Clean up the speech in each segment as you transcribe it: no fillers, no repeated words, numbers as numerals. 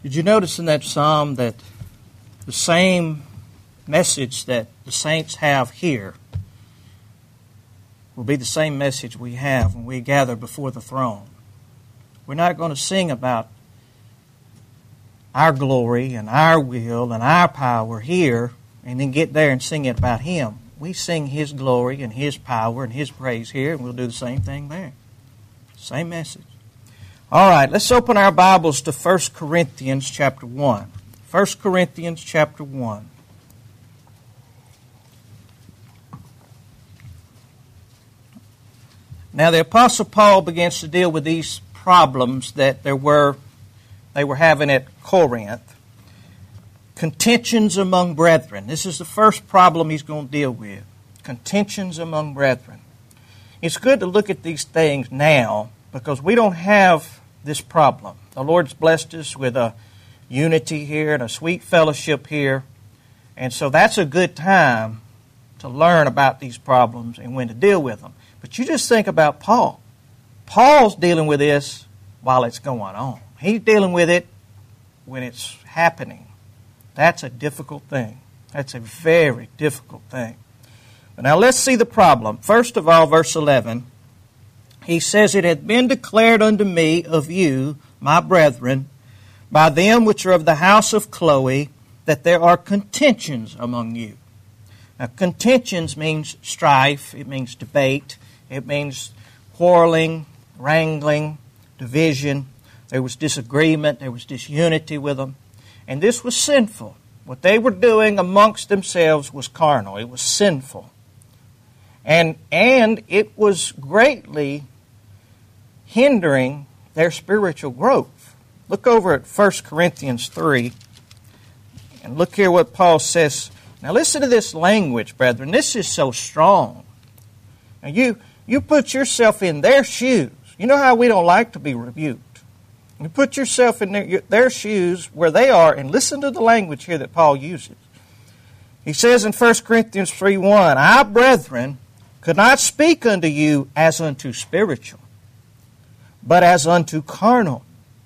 Did you notice in that psalm that the same message that the saints have here will be the same message we have when we gather before the throne? We're not going to sing about our glory and our will and our power here and then get there and sing it about Him. We sing His glory and His power and His praise here, and we'll do the same thing there. Same message. All right, let's open our Bibles to 1 Corinthians chapter 1. 1 Corinthians chapter 1. Now the Apostle Paul begins to deal with these problems that they were having at Corinth. Contentions among brethren. This is the first problem he's going to deal with. Contentions among brethren. It's good to look at these things now because we don't have this problem. The Lord's blessed us with a unity here and a sweet fellowship here. And so that's a good time to learn about these problems and when to deal with them. But you just think about Paul. Paul's dealing with this while it's going on. He's dealing with it when it's happening. That's a difficult thing. That's a very difficult thing. But now let's see the problem. First of all, verse 11. He says, "It hath been declared unto me of you, my brethren, by them which are of the house of Chloe, that there are contentions among you." Now, contentions means strife. It means debate. It means quarreling, wrangling, division. There was disagreement. There was disunity with them. And this was sinful. What they were doing amongst themselves was carnal. It was sinful. And it was greatly hindering their spiritual growth. Look over at 1 Corinthians 3 and look here what Paul says. Now listen to this language, brethren. This is so strong. Now you put yourself in their shoes. You know how we don't like to be rebuked. You put yourself in their shoes where they are and listen to the language here that Paul uses. He says in 1 Corinthians 3:1, "I, brethren, could not speak unto you as unto spiritual, but as unto carnal."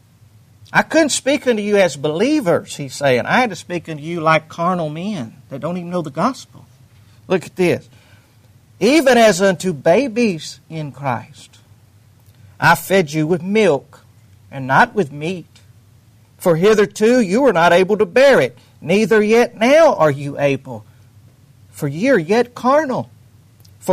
I couldn't speak unto you as believers, he's saying. I had to speak unto you like carnal men that don't even know the gospel. Look at this. "Even as unto babies in Christ. I fed you with milk and not with meat. For hitherto you were not able to bear it, neither yet now are you able. For ye are yet carnal. For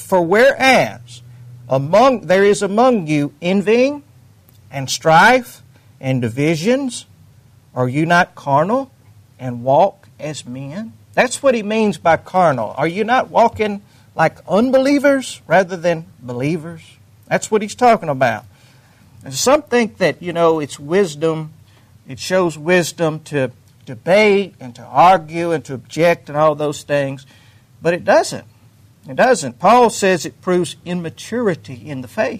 whereas there is among you envying and strife and divisions, are you not carnal and walk as men?" That's what he means by carnal. Are you not walking like unbelievers rather than believers? That's what he's talking about. And some think that, it's wisdom. It shows wisdom to debate and to argue and to object and all those things. But it doesn't. It doesn't. Paul says it proves immaturity in the faith.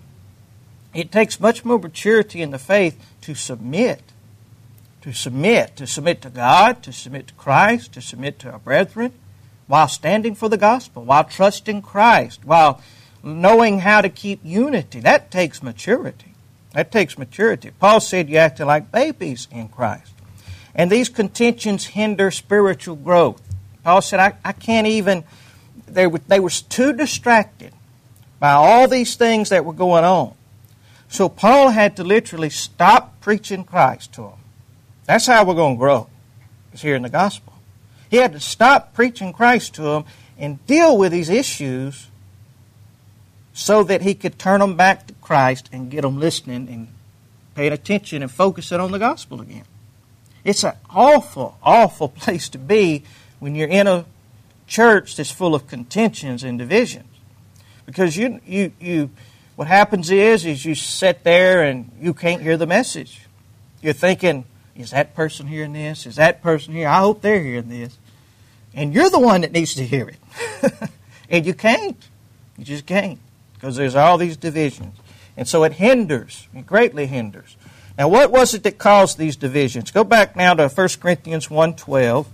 It takes much more maturity in the faith to submit. To submit to God, to submit to Christ, to submit to our brethren, while standing for the gospel, while trusting Christ, while knowing how to keep unity. That takes maturity. That takes maturity. Paul said you acted like babies in Christ. And these contentions hinder spiritual growth. Paul said, I can't even... They were too distracted by all these things that were going on. So Paul had to literally stop preaching Christ to them. That's how we're going to grow, is here in the gospel. He had to stop preaching Christ to them and deal with these issues so that he could turn them back to Christ and get them listening and paying attention and focusing on the gospel again. It's an awful, awful place to be when you're in a church that's full of contentions and divisions. Because what happens is you sit there and you can't hear the message. You're thinking, is that person hearing this? Is that person here? I hope they're hearing this. And you're the one that needs to hear it. And you can't. You just can't. Because there's all these divisions. And so it hinders. It greatly hinders. Now what was it that caused these divisions? Go back now to 1 Corinthians 1:12.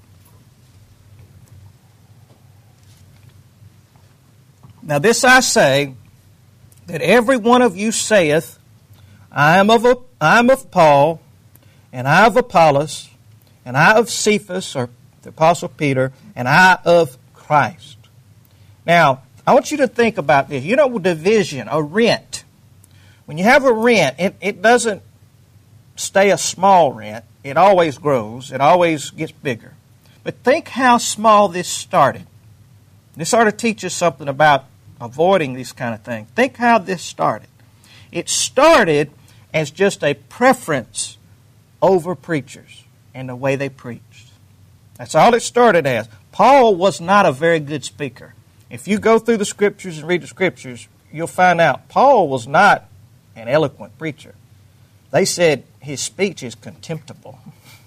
Now this I say, that every one of you saith, I am of Paul, and I of Apollos, and I of Cephas, or the Apostle Peter, and I of Christ. Now, I want you to think about this. You know, division, a rent. When you have a rent, it doesn't stay a small rent. It always grows. It always gets bigger. But think how small this started. This ought to teach us something about avoiding these kind of things. Think how this started. It started as just a preference over preachers and the way they preached. That's all it started as. Paul was not a very good speaker. If you go through the Scriptures and read the Scriptures, you'll find out Paul was not an eloquent preacher. They said his speech is contemptible.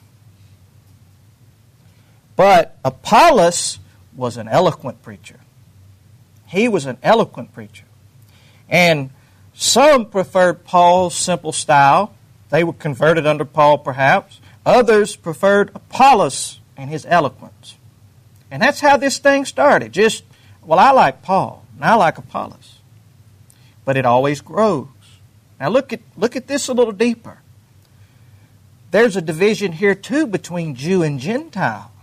But Apollos was an eloquent preacher. He was an eloquent preacher. And some preferred Paul's simple style. They were converted under Paul, perhaps. Others preferred Apollos and his eloquence. And that's how this thing started. Just, well, I like Paul, and I like Apollos. But it always grows. Now look at this a little deeper. There's a division here, too, between Jew and Gentile.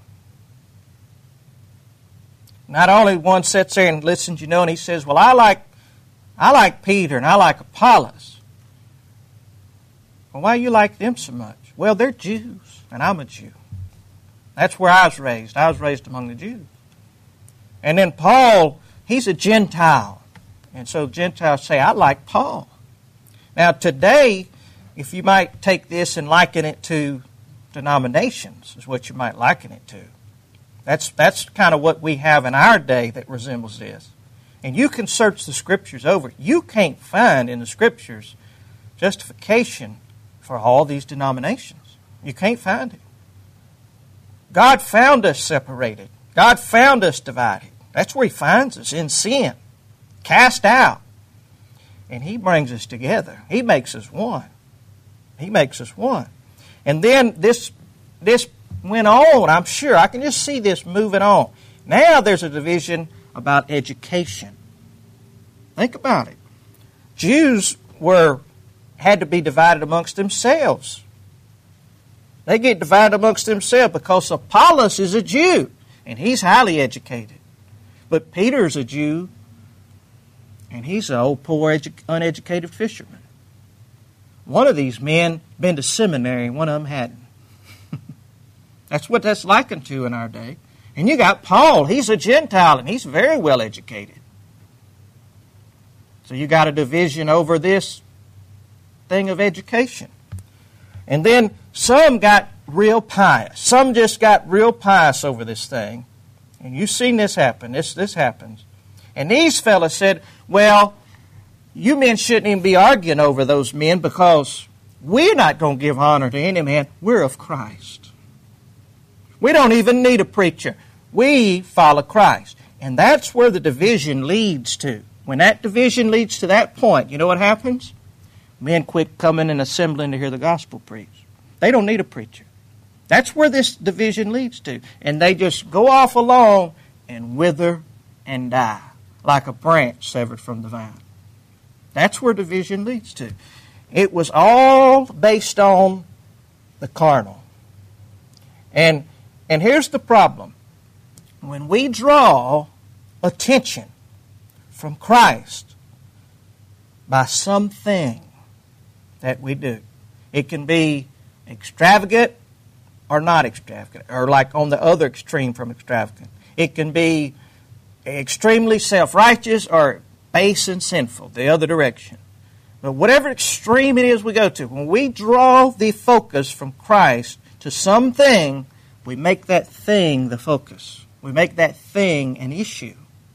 Not only one sits there and listens, and he says, well, I like Peter and I like Apollos. Well, why do you like them so much? Well, they're Jews, and I'm a Jew. That's where I was raised. I was raised among the Jews. And then Paul, he's a Gentile. And so Gentiles say, I like Paul. Now today, if you might take this and liken it to denominations, is what you might liken it to. That's kind of what we have in our day that resembles this. And you can search the Scriptures over. You can't find in the Scriptures justification for all these denominations. You can't find it. God found us separated. God found us divided. That's where He finds us, in sin, cast out. And He brings us together. He makes us one. He makes us one. And then this went on, I'm sure. I can just see this moving on. Now there's a division about education. Think about it. Jews had to be divided amongst themselves. They get divided amongst themselves because Apollos is a Jew, and he's highly educated. But Peter's a Jew, and he's an old, poor, uneducated fisherman. One of these men been to seminary, and one of them hadn't. That's what that's likened to in our day. And you got Paul. He's a Gentile, and he's very well educated. So you got a division over this thing of education. And then some got real pious. Some just got real pious over this thing. And you've seen this happen. This happens. And these fellas said, well, you men shouldn't even be arguing over those men because we're not going to give honor to any man. We're of Christ. We don't even need a preacher. We follow Christ. And that's where the division leads to. When that division leads to that point, you know what happens? Men quit coming and assembling to hear the gospel preached. They don't need a preacher. That's where this division leads to. And they just go off along and wither and die like a branch severed from the vine. That's where division leads to. It was all based on the carnal. And here's the problem. When we draw attention from Christ by something that we do, it can be extravagant or not extravagant, or like on the other extreme from extravagant. It can be extremely self-righteous or base and sinful, the other direction. But whatever extreme it is we go to, when we draw the focus from Christ to something, we make that thing the focus. We make that thing an issue.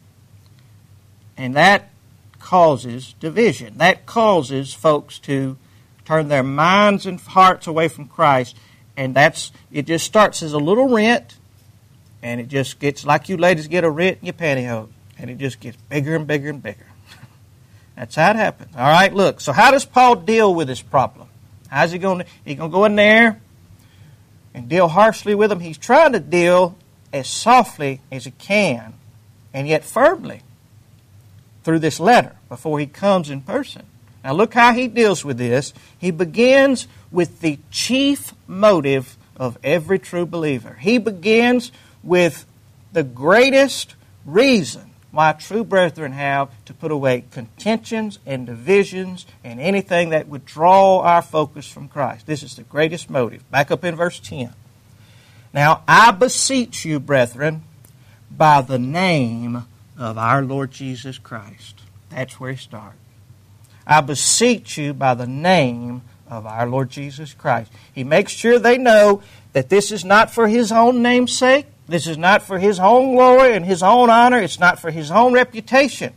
And that causes division. That causes folks to turn their minds and hearts away from Christ. And it just starts as a little rent, and it just gets like you ladies get a rent in your pantyhose, and it just gets bigger and bigger and bigger. That's how it happens. All right, look. So how does Paul deal with this problem? How's he going to? He's going to go in there and deal harshly with them. He's trying to deal as softly as he can, and yet firmly through this letter before he comes in person. Now look how he deals with this. He begins with the chief motive of every true believer. He begins with the greatest reason why true brethren have to put away contentions and divisions and anything that would draw our focus from Christ. This is the greatest motive. Back up in verse 10. Now, I beseech you, brethren, by the name of our Lord Jesus Christ. That's where he starts. I beseech you by the name of our Lord Jesus Christ. He makes sure they know that this is not for his own name's sake. This is not for his own glory and his own honor. It's not for his own reputation.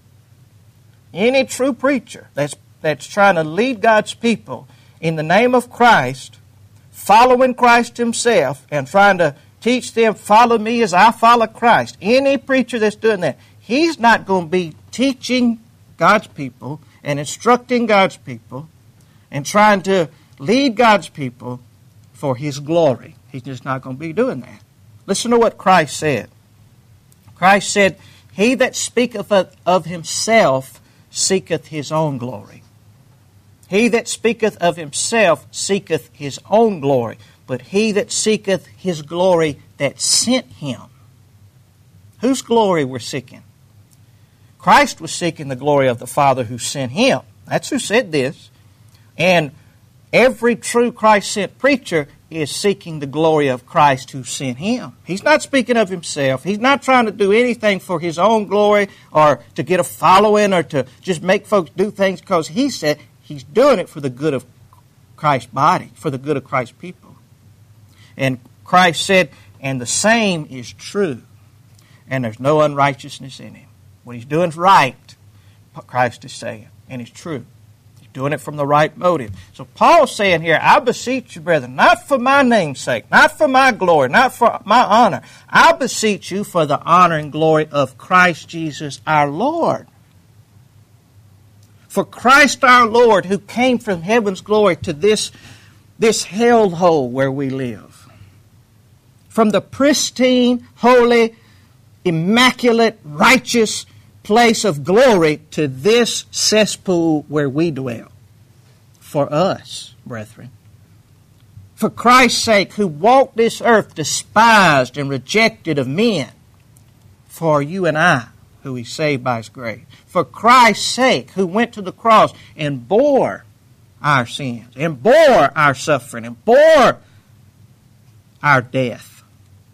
Any true preacher that's trying to lead God's people in the name of Christ, following Christ himself, and trying to teach them, follow me as I follow Christ. Any preacher that's doing that, he's not going to be teaching God's people and instructing God's people and trying to lead God's people for his glory. He's just not going to be doing that. Listen to what Christ said. Christ said, he that speaketh of himself seeketh his own glory. He that speaketh of himself seeketh his own glory, but he that seeketh his glory that sent him. Whose glory we're seeking? Christ was seeking the glory of the Father who sent him. That's who said this. And every true Christ-sent preacher is seeking the glory of Christ who sent him. He's not speaking of himself. He's not trying to do anything for his own glory or to get a following or to just make folks do things because he said he's doing it for the good of Christ's body, for the good of Christ's people. And Christ said, and the same is true, and there's no unrighteousness in him. What he's doing is right, Christ is saying, and it's true. Doing it from the right motive. So Paul's saying here, I beseech you, brethren, not for my name's sake, not for my glory, not for my honor. I beseech you for the honor and glory of Christ Jesus our Lord. For Christ our Lord, who came from heaven's glory to this hellhole where we live. From the pristine, holy, immaculate, righteous place of glory to this cesspool where we dwell. For us, brethren. For Christ's sake, who walked this earth despised and rejected of men. For you and I, who he saved by his grace. For Christ's sake, who went to the cross and bore our sins, and bore our suffering, and bore our death.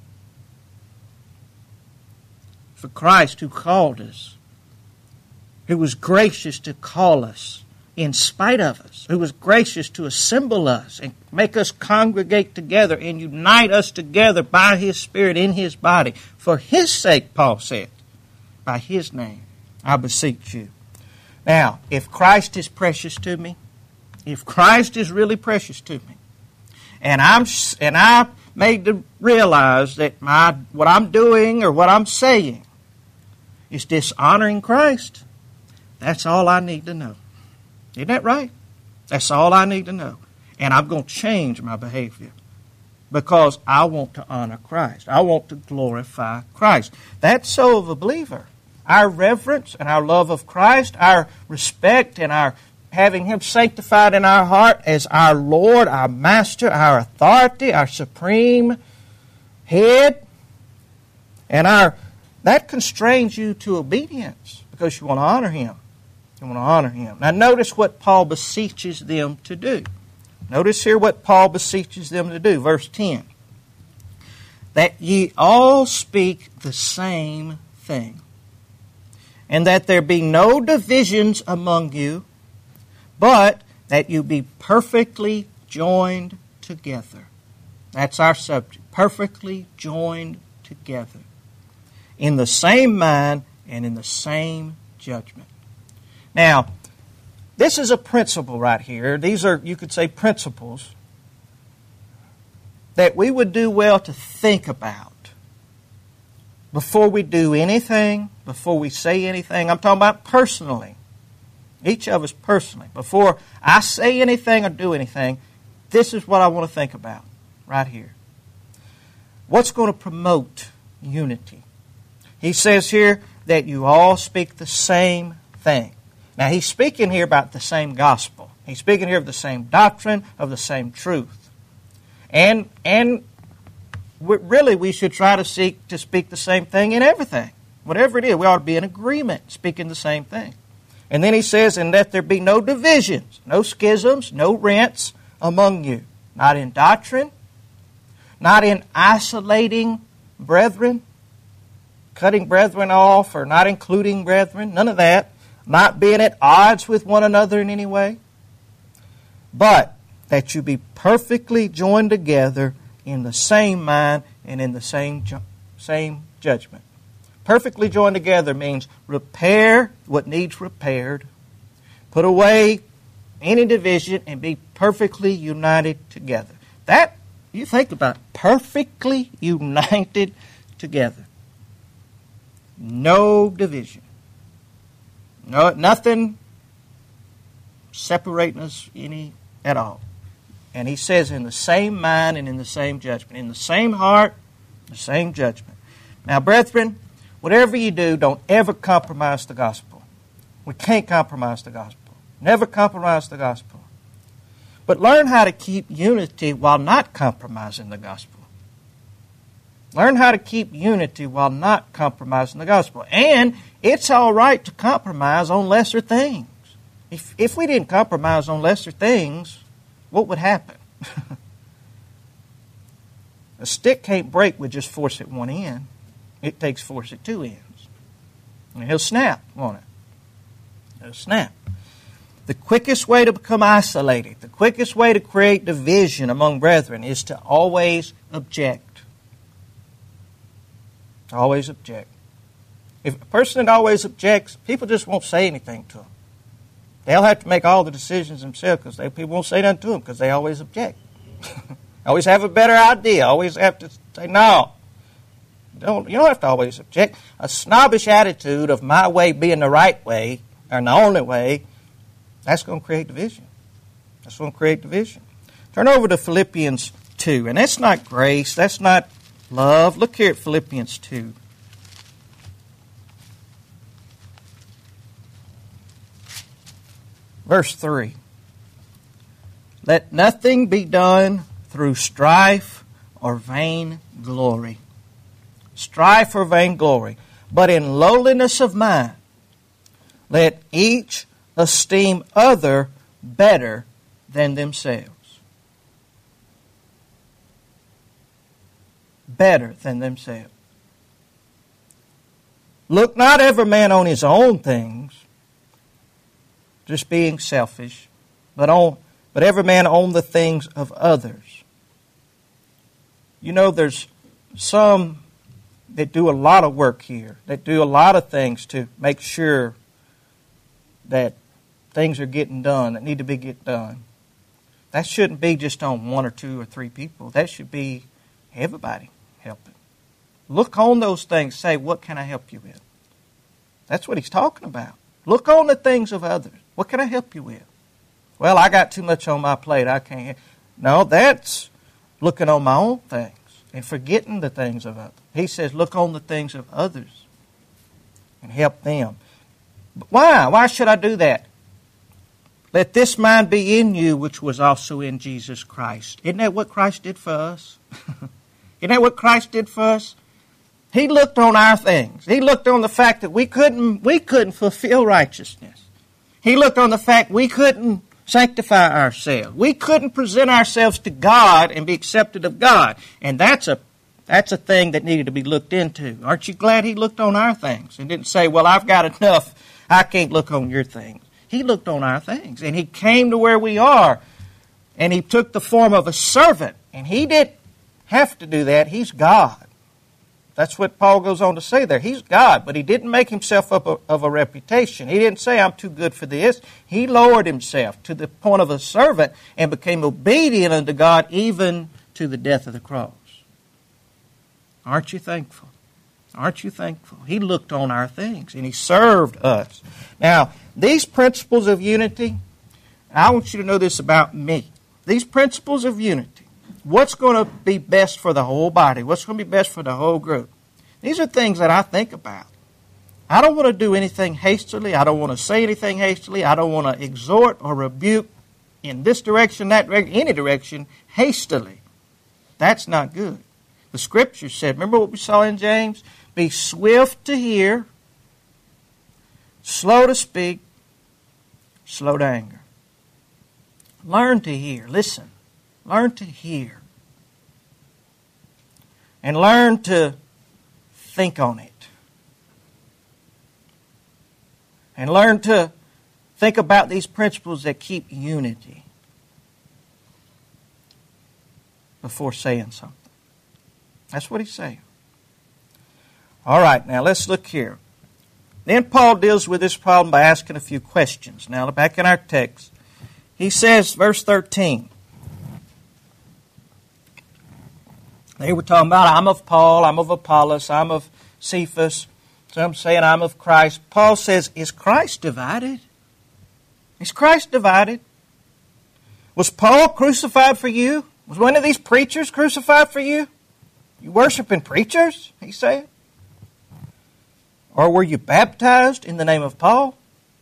For Christ who called us, who was gracious to call us in spite of us, who was gracious to assemble us and make us congregate together and unite us together by his Spirit in his body. For his sake, Paul said, by his name, I beseech you. Now, if Christ is precious to me, if Christ is really precious to me, and I made to realize that what I'm doing or what I'm saying is dishonoring Christ, that's all I need to know. Isn't that right? That's all I need to know. And I'm going to change my behavior because I want to honor Christ. I want to glorify Christ. That's so of a believer. Our reverence and our love of Christ, our respect and our having him sanctified in our heart as our Lord, our Master, our authority, our supreme head, and that constrains you to obedience because you want to honor him. You want to honor him. Now notice what Paul beseeches them to do. Notice here what Paul beseeches them to do. Verse 10. That ye all speak the same thing, and that there be no divisions among you, but that you be perfectly joined together. That's our subject. Perfectly joined together. In the same mind and in the same judgment. Now, this is a principle right here. These are, you could say, principles that we would do well to think about before we do anything, before we say anything. I'm talking about personally. Each of us personally. Before I say anything or do anything, this is what I want to think about right here. What's going to promote unity? He says here that you all speak the same thing. Now, he's speaking here about the same gospel. He's speaking here of the same doctrine, of the same truth. And really we should try to seek to speak the same thing in everything. Whatever it is, we ought to be in agreement, speaking the same thing. And then he says, and let there be no divisions, no schisms, no rents among you. Not in doctrine, not in isolating brethren, cutting brethren off or not including brethren, none of that. Not being at odds with one another in any way. But that you be perfectly joined together in the same mind and in the same judgment. Perfectly joined together means repair what needs repaired, put away any division, and be perfectly united together. That, you think about it, perfectly united together. No division. No, nothing separating us any at all. And he says in the same mind and in the same judgment. In the same heart, the same judgment. Now, brethren, whatever you do, don't ever compromise the gospel. We can't compromise the gospel. Never compromise the gospel. But learn how to keep unity while not compromising the gospel. Learn how to keep unity while not compromising the gospel. And it's all right to compromise on lesser things. If we didn't compromise on lesser things, what would happen? A stick can't break with just force at one end. It takes force at two ends. And he'll snap, won't it? He'll snap. The quickest way to become isolated, the quickest way to create division among brethren is to always object. Always object. If a person that always objects, people just won't say anything to them. They'll have to make all the decisions themselves because people won't say nothing to them because they always object. Always have a better idea. Always have to say, no. You don't have to always object. A snobbish attitude of my way being the right way or the only way, that's going to create division. That's going to create division. Turn over to Philippians 2. And that's not grace. That's not love. Look here at Philippians 2. Verse 3. Let nothing be done through strife or vain glory. Strife or vain glory. But in lowliness of mind, let each esteem other better than themselves. Better than themselves. Look not every man on his own things, just being selfish, but every man on the things of others. You know, there's some that do a lot of work here, that do a lot of things to make sure that things are getting done, that need to be get done. That shouldn't be just on one or two or three people. That should be everybody helping. Look on those things, say, what can I help you with? That's what he's talking about. Look on the things of others. What can I help you with? Well, I got too much on my plate. I can't. No, that's looking on my own things and forgetting the things of others. He says, look on the things of others and help them. But why? Why should I do that? Let this mind be in you, which was also in Jesus Christ. Isn't that what Christ did for us? Isn't that what Christ did for us? He looked on our things. He looked on the fact that we couldn't fulfill righteousness. He looked on the fact we couldn't sanctify ourselves. We couldn't present ourselves to God and be accepted of God. And that's a thing that needed to be looked into. Aren't you glad he looked on our things and didn't say, well, I've got enough. I can't look on your things. He looked on our things. And he came to where we are. And he took the form of a servant. And he didn't have to do that. He's God. That's what Paul goes on to say there. He's God, but he didn't make himself up of a reputation. He didn't say, I'm too good for this. He lowered himself to the point of a servant and became obedient unto God even to the death of the cross. Aren't you thankful? Aren't you thankful? He looked on our things and he served us. Now, these principles of unity, I want you to know this about me. These principles of unity, what's going to be best for the whole body? What's going to be best for the whole group? These are things that I think about. I don't want to do anything hastily. I don't want to say anything hastily. I don't want to exhort or rebuke in this direction, that direction, any direction, hastily. That's not good. The Scripture said, remember what we saw in James? Be swift to hear, slow to speak, slow to anger. Learn to hear. Listen. Learn to hear. And learn to think on it. And learn to think about these principles that keep unity before saying something. That's what he's saying. All right, now let's look here. Then Paul deals with this problem by asking a few questions. Now, back in our text, he says, verse 13, they were talking about, I'm of Paul, I'm of Apollos, I'm of Cephas. Some saying I'm of Christ. Paul says, is Christ divided? Is Christ divided? Was Paul crucified for you? Was one of these preachers crucified for you? You worshiping preachers, he said? Or were you baptized in the name of Paul?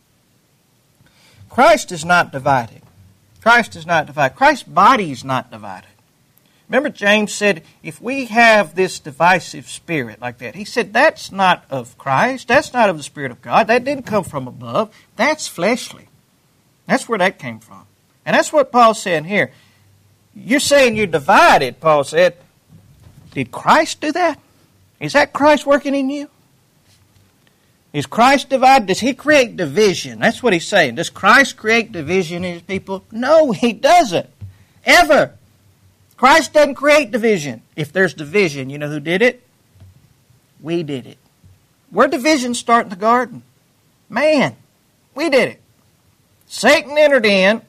Christ is not divided. Christ is not divided. Christ's body is not divided. Remember James said, if we have this divisive spirit like that, he said, that's not of Christ. That's not of the Spirit of God. That didn't come from above. That's fleshly. That's where that came from. And that's what Paul's saying here. You're saying you're divided, Paul said. Did Christ do that? Is that Christ working in you? Is Christ divided? Does he create division? That's what he's saying. Does Christ create division in his people? No, he doesn't. Ever. Christ doesn't create division. If there's division, you know who did it? We did it. Where did division start in the garden? Man, we did it. Satan entered in,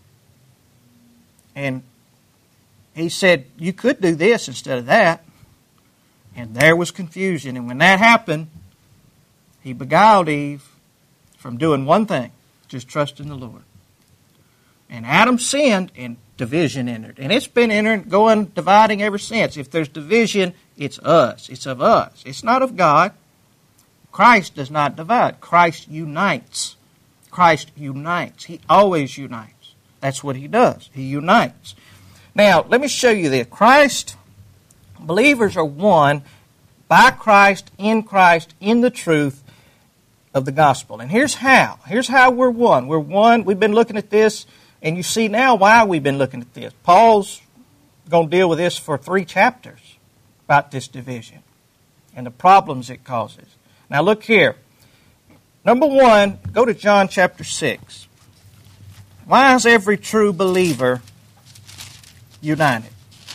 and he said, you could do this instead of that. And there was confusion. And when that happened, he beguiled Eve from doing one thing, just trusting the Lord. And Adam sinned, and division entered. And it's been dividing ever since. If there's division, it's us. It's of us. It's not of God. Christ does not divide. Christ unites. Christ unites. He always unites. That's what he does. He unites. Now, let me show you this. Believers are one by Christ, in the truth of the gospel. And here's how. Here's how we're one. We're one. We've been looking at this, and you see now why we've been looking at this. Paul's going to deal with this for 3 chapters about this division and the problems it causes. Now look here. Number 1, go to John chapter 6. Why is every true believer united?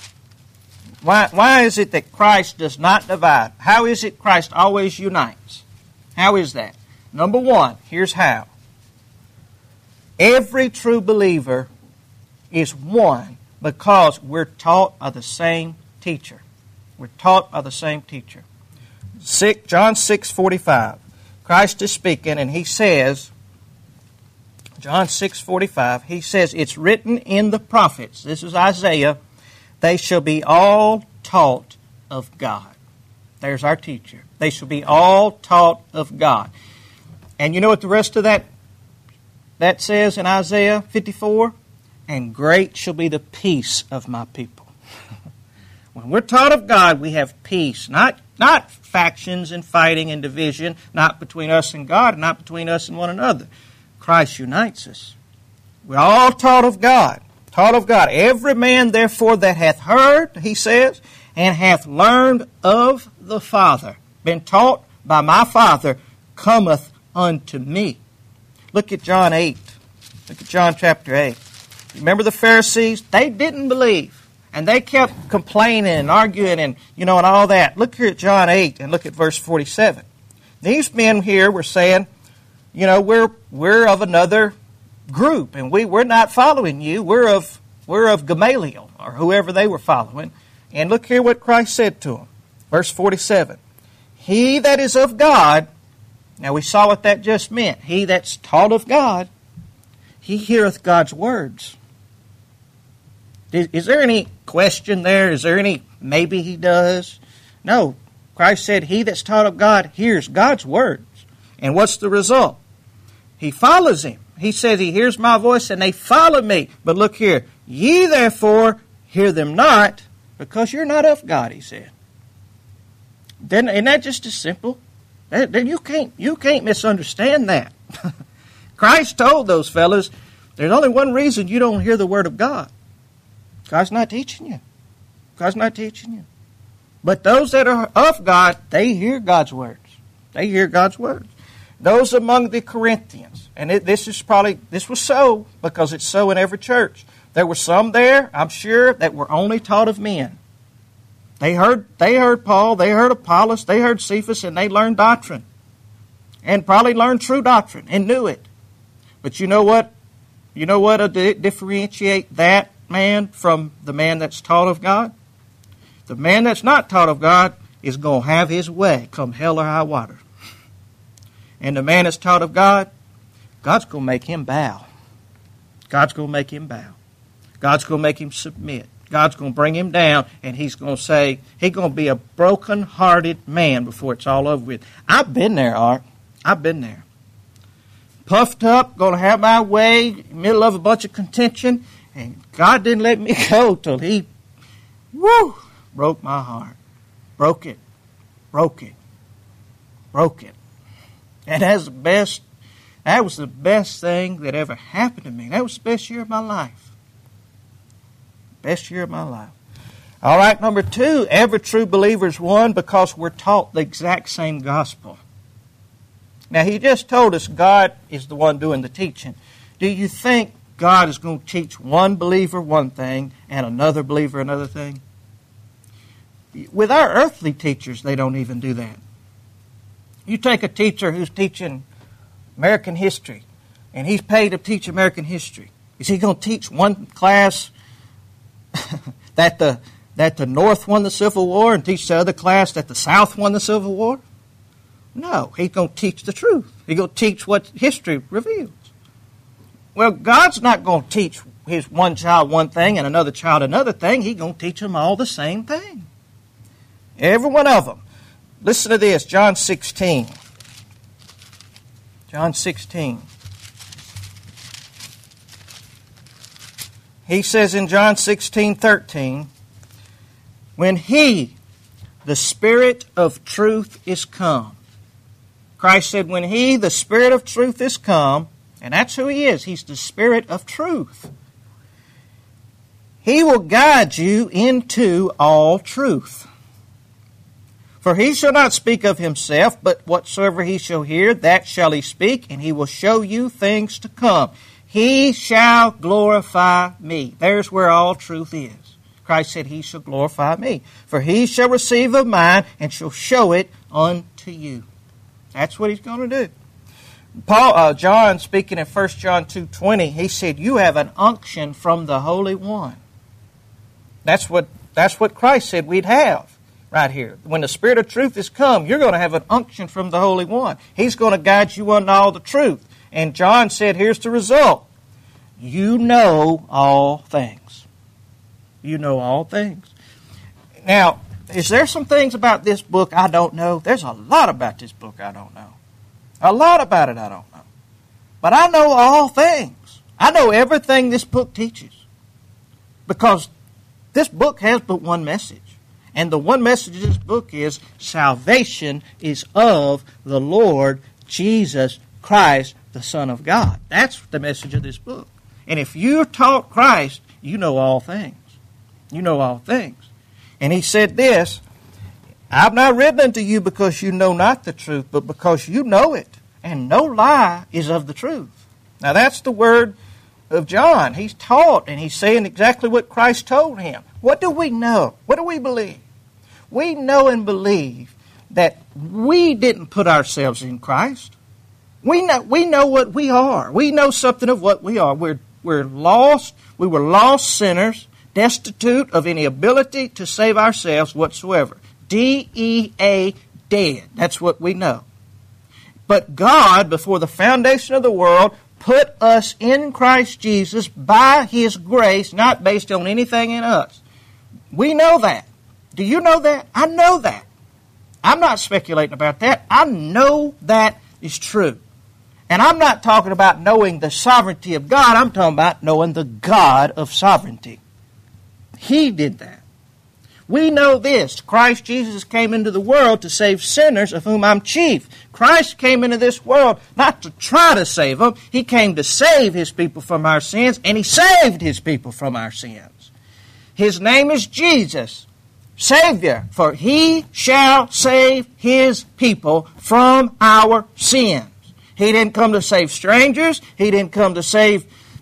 Why is it that Christ does not divide? How is it Christ always unites? How is that? Number 1, here's how. Every true believer is one because we're taught by the same teacher. We're taught by the same teacher. John 6:45. Christ is speaking, and he says, John 6:45, he says, it's written in the prophets, this is Isaiah, they shall be all taught of God. There's our teacher. They shall be all taught of God. And you know what the rest of that says in Isaiah 54? And great shall be the peace of my people. When we're taught of God, we have peace. Not factions and fighting and division, not between us and God, not between us and one another. Christ unites us. We're all taught of God. Taught of God. Every man, therefore, that hath heard, he says, and hath learned of the Father, been taught by my Father, cometh unto me. Look at John 8. Look at John chapter 8. Remember the Pharisees? They didn't believe. And they kept complaining and arguing and all that. Look here at John 8 and look at verse 47. These men here were saying, we're of another group, and we're not following you. We're of Gamaliel, or whoever they were following. And look here what Christ said to them. Verse 47. He that is of God, now we saw what that just meant. He that's taught of God, he heareth God's words. Is there any question there? Is there any maybe he does? No. Christ said, he that's taught of God hears God's words. And what's the result? He follows him. He says, he hears my voice and they follow me. But look here. Ye therefore hear them not, Because you're not of God, he said. Then, isn't that just as simple? Then you can't misunderstand that. Christ told those fellas, there's only one reason you don't hear the Word of God. God's not teaching you. God's not teaching you. But those that are of God, they hear God's words. They hear God's words. Those among the Corinthians, and this was so because it's so in every church. There were some there, I'm sure, that were only taught of men. They heard Paul, they heard Apollos, they heard Cephas, and they learned doctrine. And probably learned true doctrine and knew it. But you know what? You know what will differentiate that man from the man that's taught of God? The man that's not taught of God is going to have his way, come hell or high water. And the man that's taught of God, God's going to make him bow. God's going to make him bow. God's going to make him submit. God's going to bring him down, and he's going to say, he's going to be a broken-hearted man before it's all over with. I've been there, Art. I've been there. Puffed up, going to have my way, middle of a bunch of contention, and God didn't let me go till he, broke my heart. Broke it. And that was the best thing that ever happened to me. That was the best year of my life. Best year of my life. All right, number 2, every true believer is one because we're taught the exact same gospel. Now, he just told us God is the one doing the teaching. Do you think God is going to teach one believer one thing and another believer another thing? With our earthly teachers, they don't even do that. You take a teacher who's teaching American history, and he's paid to teach American history. Is he going to teach one class that the North won the Civil War and teach the other class that the South won the Civil War? No, he's going to teach the truth. He's going to teach what history reveals. Well, God's not going to teach his one child one thing and another child another thing. He's going to teach them all the same thing. Every one of them. Listen to this, John 16. John 16. He says in John 16:13, when He, the Spirit of truth, is come. Christ said, when He, the Spirit of truth, is come, and that's who He is. He's the Spirit of truth. He will guide you into all truth. For He shall not speak of Himself, but whatsoever He shall hear, that shall He speak, and He will show you things to come. He shall glorify me. There's where all truth is. Christ said, He shall glorify me. For He shall receive of mine, and shall show it unto you. That's what He's going to do. John, speaking in 1 John 2:20, he said, you have an unction from the Holy One. That's what Christ said we'd have. Right here. When the Spirit of truth is come, you're going to have an unction from the Holy One. He's going to guide you unto all the truth. And John said, here's the result. You know all things. You know all things. Now, is there some things about this book I don't know? There's a lot about this book I don't know. A lot about it I don't know. But I know all things. I know everything this book teaches. Because this book has but one message. And the one message of this book is salvation is of the Lord Jesus Christ, the Son of God. That's the message of this book. And if you're taught Christ, you know all things. You know all things. And he said this, I've not written unto you because you know not the truth, but because you know it. And no lie is of the truth. Now that's the word of John. He's taught and he's saying exactly what Christ told him. What do we know? What do we believe? We know and believe that we didn't put ourselves in Christ. We know what we are. We know something of what we are. We're lost. We were lost sinners, destitute of any ability to save ourselves whatsoever. D-E-A, dead. That's what we know. But God, before the foundation of the world, put us in Christ Jesus by His grace, not based on anything in us. We know that. Do you know that? I know that. I'm not speculating about that. I know that is true. And I'm not talking about knowing the sovereignty of God. I'm talking about knowing the God of sovereignty. He did that. We know this. Christ Jesus came into the world to save sinners, of whom I'm chief. Christ came into this world not to try to save them. He came to save His people from our sins, and He saved His people from our sins. His name is Jesus, Savior, for He shall save His people from our sins. He didn't come to save strangers. He didn't come to save...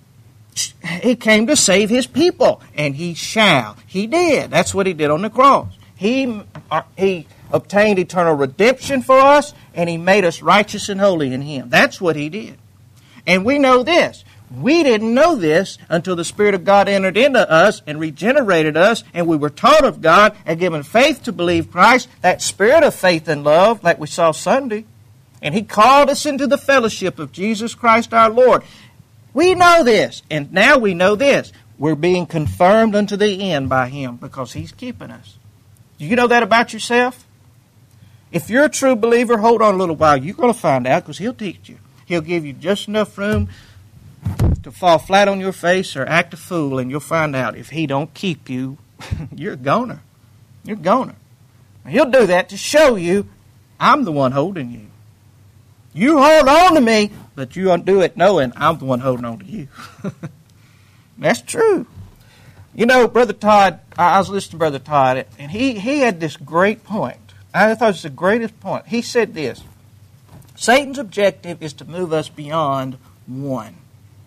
He came to save His people, and He shall. He did. That's what He did on the cross. He obtained eternal redemption for us, and He made us righteous and holy in Him. That's what He did. And we know this. We didn't know this until the Spirit of God entered into us and regenerated us, and we were taught of God and given faith to believe Christ, that spirit of faith and love, like we saw Sunday. And He called us into the fellowship of Jesus Christ our Lord. We know this, and now we know this. We're being confirmed unto the end by Him because He's keeping us. Do you know that about yourself? If you're a true believer, hold on a little while. You're going to find out because He'll teach you. He'll give you just enough room to fall flat on your face or act a fool, and you'll find out if He don't keep you, you're a goner. You're a goner. He'll do that to show you, I'm the one holding you. You hold on to me, but you don't do it knowing I'm the one holding on to you. That's true. You know, Brother Todd, I was listening to Brother Todd, and he had this great point. I thought it was the greatest point. He said this: Satan's objective is to move us beyond one.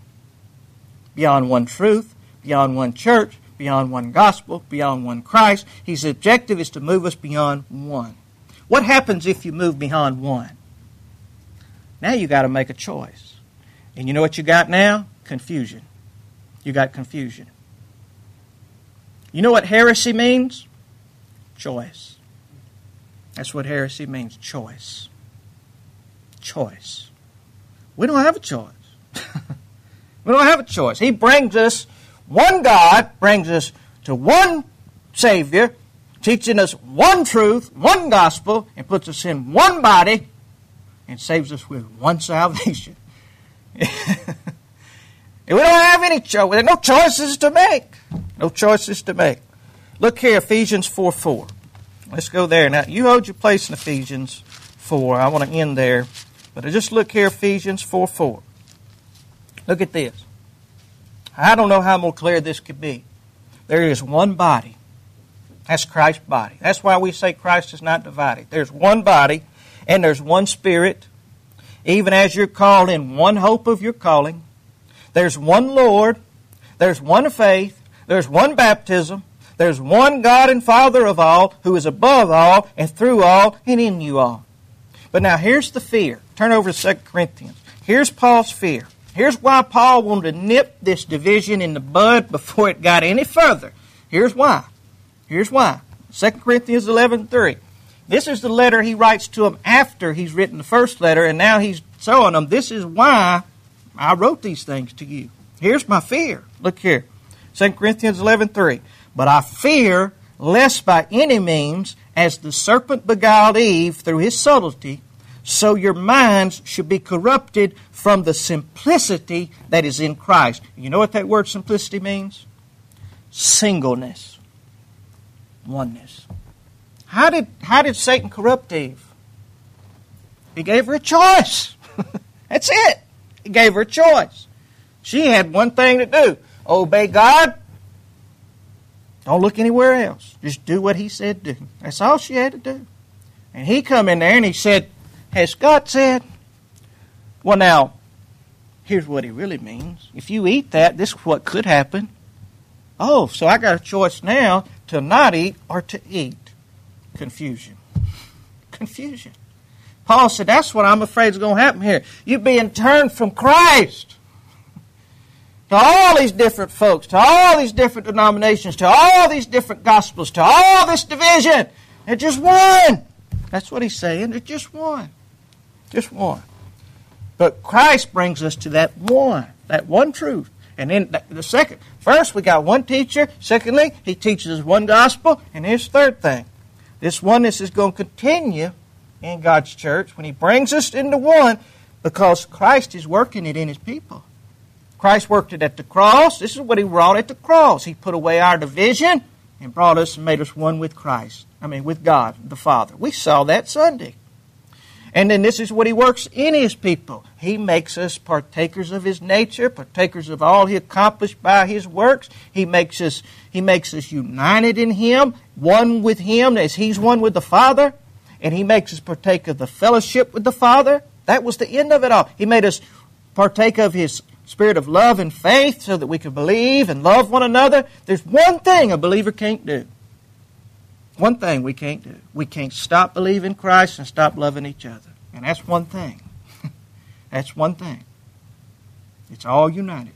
Beyond one truth, beyond one church, beyond one gospel, beyond one Christ. His objective is to move us beyond one. What happens if you move beyond one? Now you got to make a choice. And you know what you got now? Confusion. You got confusion. You know what heresy means? Choice. That's what heresy means, choice. Choice. We don't have a choice. We don't have a choice. He brings us, one God brings us to one Savior, teaching us one truth, one gospel, and puts us in one body, and saves us with one salvation. And we don't have any choice. There are no choices to make. No choices to make. Look here, Ephesians 4:4. Let's go there. Now, you hold your place in Ephesians 4. I want to end there. But just look here, Ephesians 4:4. Look at this. I don't know how more clear this could be. There is one body. That's Christ's body. That's why we say Christ is not divided. There's one body, and there's one Spirit, even as you're called in one hope of your calling. There's one Lord. There's one faith. There's one baptism. There's one God and Father of all, who is above all, and through all, and in you all. But now here's the fear. Turn over to 2 Corinthians. Here's Paul's fear. Here's why Paul wanted to nip this division in the bud before it got any further. Here's why. Here's why. 2 Corinthians 11:3. This is the letter he writes to them after he's written the first letter, and now he's showing them, this is why I wrote these things to you. Here's my fear. Look here. 2 Corinthians 11:3. But I fear lest by any means, as the serpent beguiled Eve through his subtlety, so your minds should be corrupted from the simplicity that is in Christ. You know what that word simplicity means? Singleness. Oneness. How did Satan corrupt Eve? He gave her a choice. That's it. He gave her a choice. She had one thing to do. Obey God. Don't look anywhere else. Just do what He said do. That's all she had to do. And he come in there and he said, has God said? Well, now, here's what he really means. If you eat that, this is what could happen. Oh, so I got a choice now to not eat or to eat. Confusion. Confusion. Paul said, that's what I'm afraid is going to happen here. You're being turned from Christ to all these different folks, to all these different denominations, to all these different gospels, to all this division. They're just one. That's what he's saying. They're just one. Just one. But Christ brings us to that one truth. And then the second, first we got one teacher. Secondly, he teaches us one gospel. And here's the third thing. This oneness is going to continue in God's church when He brings us into one, because Christ is working it in His people. Christ worked it at the cross. This is what He wrought at the cross. He put away our division and brought us and made us one with Christ. With God, the Father. We saw that Sunday. And then this is what He works in His people. He makes us partakers of His nature, partakers of all He accomplished by His works. He makes us united in Him, one with Him as He's one with the Father. And He makes us partake of the fellowship with the Father. That was the end of it all. He made us partake of His spirit of love and faith so that we could believe and love one another. There's one thing a believer can't do. One thing we can't do. We can't stop believing Christ and stop loving each other. And that's one thing. That's one thing. It's all united.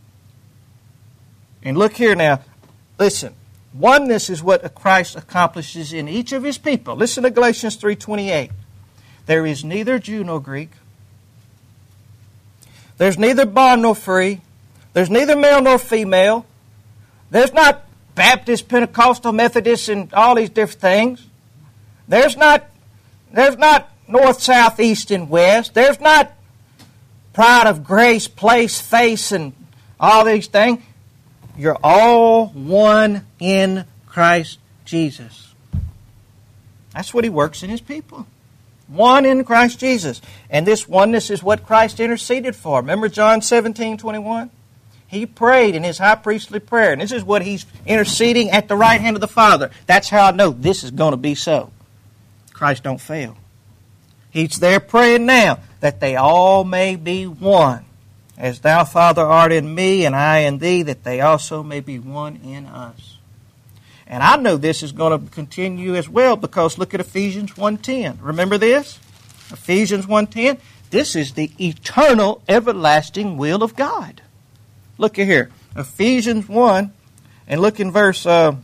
And look here now. Listen. Oneness is what Christ accomplishes in each of His people. Listen to Galatians 3:28. There is neither Jew nor Greek. There's neither bond nor free. There's neither male nor female. There's not Baptist, Pentecostal, Methodist, and all these different things. There's not north, south, east, and west. There's not pride of grace, place, face, and all these things. You're all one in Christ Jesus. That's what He works in His people. One in Christ Jesus. And this oneness is what Christ interceded for. Remember John 17:21? He prayed in His high priestly prayer. And this is what He's interceding at the right hand of the Father. That's how I know this is going to be so. Christ don't fail. He's there praying now that they all may be one. As Thou, Father, art in me and I in Thee, that they also may be one in us. And I know this is going to continue as well because look at Ephesians 1:10. Remember this? Ephesians 1:10. This is the eternal, everlasting will of God. Look at here. Ephesians 1, and look in verse 9.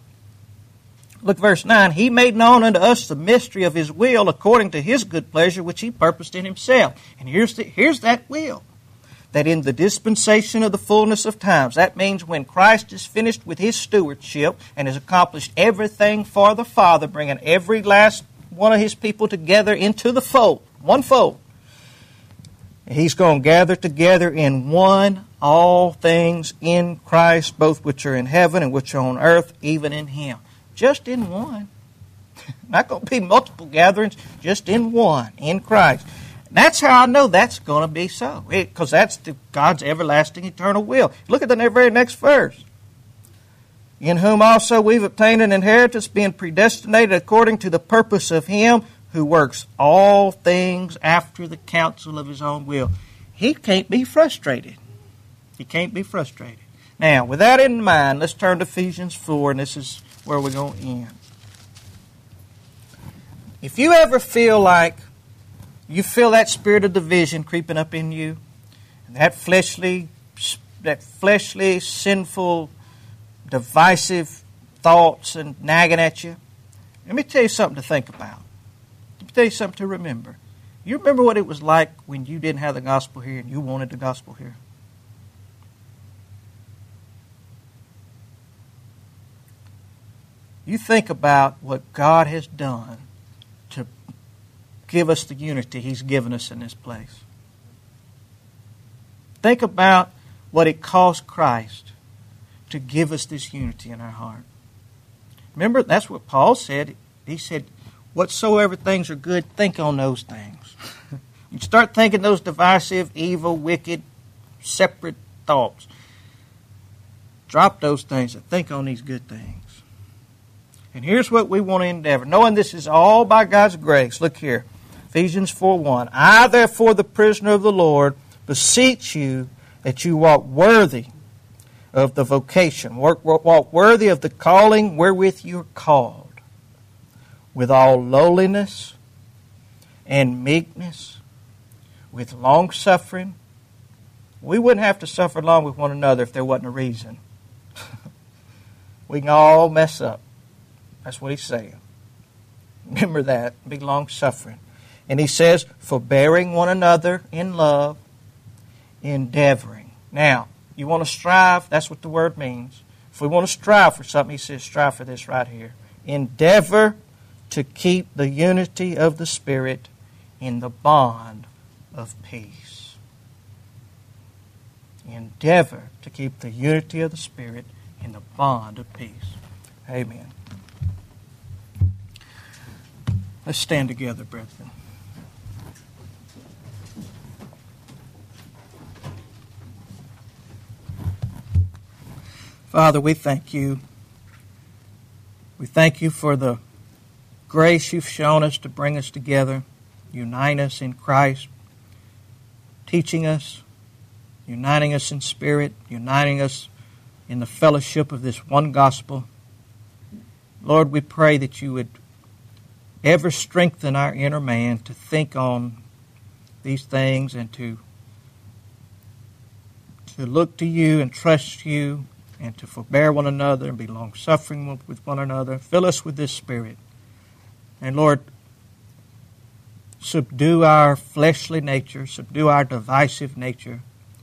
He made known unto us the mystery of His will according to His good pleasure which He purposed in Himself. And here's that will. That in the dispensation of the fullness of times, that means when Christ is finished with His stewardship and has accomplished everything for the Father, bringing every last one of His people together into the fold, one fold, He's going to gather together in one all things in Christ, both which are in heaven and which are on earth, even in Him. Just in one. Not going to be multiple gatherings, just in one, in Christ. That's how I know that's going to be so, because that's God's everlasting eternal will. Look at the very next verse. In whom also we've obtained an inheritance, being predestinated according to the purpose of Him who works all things after the counsel of His own will. He can't be frustrated. He can't be frustrated. Now, with that in mind, let's turn to Ephesians 4, and this is where we're going to end. If you ever feel like you feel that spirit of division creeping up in you, and that fleshly, sinful, divisive thoughts and nagging at you, let me tell you something to think about. Let me tell you something to remember. You remember what it was like when you didn't have the gospel here and you wanted the gospel here? You think about what God has done to give us the unity He's given us in this place. Think about what it cost Christ to give us this unity in our heart. Remember, that's what Paul said. He said, whatsoever things are good, think on those things. You start thinking those divisive, evil, wicked, separate thoughts. Drop those things and think on these good things. And here's what we want to endeavor. Knowing this is all by God's grace. Look here. Ephesians 4:1. I, therefore, the prisoner of the Lord, beseech you that you walk worthy of the vocation. Walk worthy of the calling wherewith you are called. With all lowliness and meekness. With long-suffering. We wouldn't have to suffer long with one another if there wasn't a reason. We can all mess up. That's what he's saying. Remember that. Be long-suffering. And he says, forbearing one another in love, endeavoring. Now, you want to strive? That's what the word means. If we want to strive for something, he says, strive for this right here. Endeavor to keep the unity of the Spirit in the bond of peace. Endeavor to keep the unity of the Spirit in the bond of peace. Amen. Let's stand together, brethren. Father, we thank you. We thank you for the grace you've shown us to bring us together, unite us in Christ, teaching us, uniting us in spirit, uniting us in the fellowship of this one gospel. Lord, we pray that you would ever strengthen our inner man to think on these things and to look to you and trust you and to forbear one another and be long-suffering with one another. Fill us with this Spirit. And Lord, subdue our fleshly nature, subdue our divisive nature.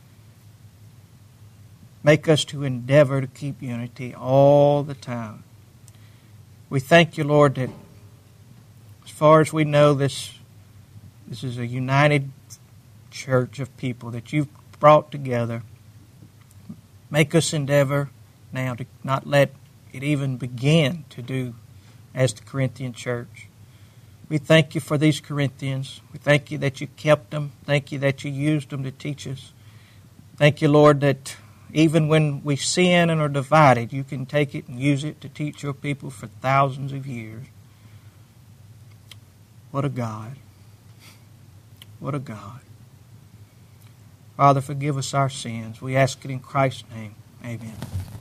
Make us to endeavor to keep unity all the time. We thank you, Lord, that as far as we know, this is a united church of people that you've brought together. Make us endeavor now to not let it even begin to do as the Corinthian church. We thank you for these Corinthians. We thank you that you kept them. Thank you that you used them to teach us. Thank you, Lord, that even when we sin and are divided, you can take it and use it to teach your people for thousands of years. What a God. What a God. Father, forgive us our sins. We ask it in Christ's name. Amen.